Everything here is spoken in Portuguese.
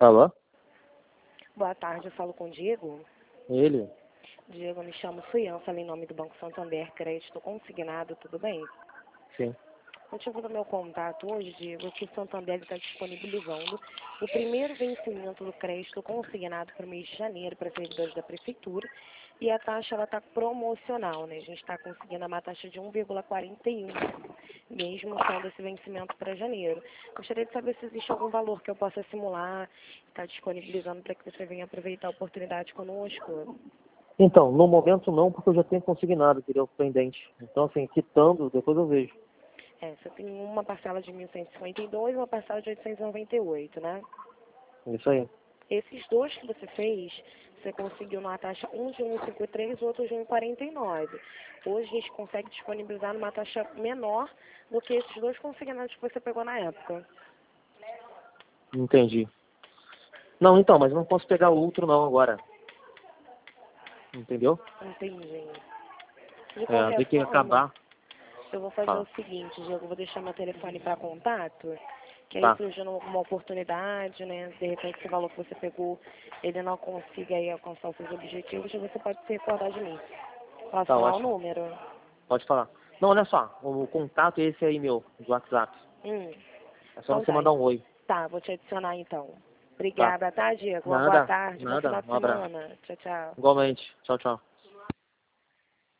Alô? Boa tarde, eu falo com o Diego. Ele? Diego, eu me chamo Suian, falo em nome do Banco Santander, crédito consignado, tudo bem? Sim. O motivo do meu contato hoje, Diego, é que o Santander está disponibilizando o primeiro vencimento do crédito consignado para o mês de janeiro para servidores da Prefeitura e a taxa está promocional, né? A gente está conseguindo uma taxa de 1,41, mesmo sendo esse vencimento para janeiro. Gostaria de saber se existe algum valor que eu possa simular, está disponibilizando para que você venha aproveitar a oportunidade conosco. Então, no momento não, porque eu já tenho consignado, entendeu? Pendente. Então, assim, quitando, depois eu vejo. Você tem uma parcela de 1.152 e uma parcela de 898, né? Isso aí. Esses dois que você fez, você conseguiu numa taxa um de 1,53 e outro de 1,49. Hoje a gente consegue disponibilizar numa taxa menor do que esses dois consignados que você pegou na época. Entendi. Não, então, mas eu não posso pegar o outro não agora. Entendeu? Entendi. De Tem qualquer que forma, acabar. eu vou fazer Fala. o seguinte, Diego, eu vou deixar meu telefone para contato, que aí Tá. surgindo alguma oportunidade, né, de repente esse valor que você pegou, ele não consiga aí alcançar os seus objetivos, você pode se recordar de mim. Posso Tá falar o ótimo. número? Pode falar. Não, olha só. O contato é esse aí meu, do WhatsApp. É só Então você tá, mandar um oi. tá, vou te adicionar então. Tá. Obrigada, tá, Diego? Uma boa Nada. tarde, bom Nada. final de Um abraço. semana. Tchau, tchau. Igualmente. Tchau, tchau.